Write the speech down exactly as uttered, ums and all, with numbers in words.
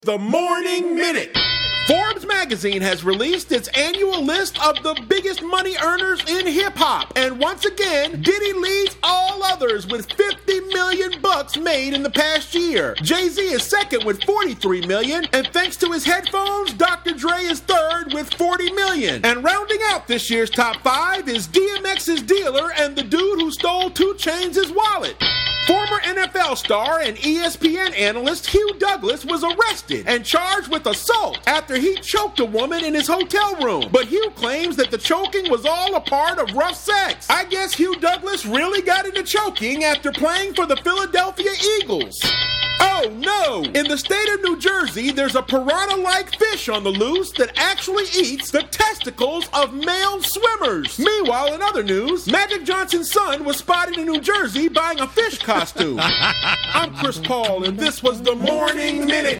The Morning Minute. Forbes magazine has released its annual list of the biggest money earners in hip-hop. And once again, Diddy leads all others with fifty million bucks made in the past year. Jay-Z is second with forty-three million, and thanks to his headphones, Doctor Dre is third with forty million. And rounding out this year's top five is D M X's dealer and the dude who stole two Chainz' wallet. Former N F L star and E S P N analyst Hugh Douglas was arrested and charged with assault after he choked a woman in his hotel room. But Hugh claims that the choking was all a part of rough sex. I guess Hugh Douglas really got into choking after playing for the Philadelphia Eagles. Oh no! In the state of New Jersey, there's a piranha-like fish on the loose that actually eats the testicles of male swimmers. Meanwhile, in other news, Magic Johnson's son was spotted in New Jersey buying a fish costume. I'm Chris Paul, and this was The Morning Minute.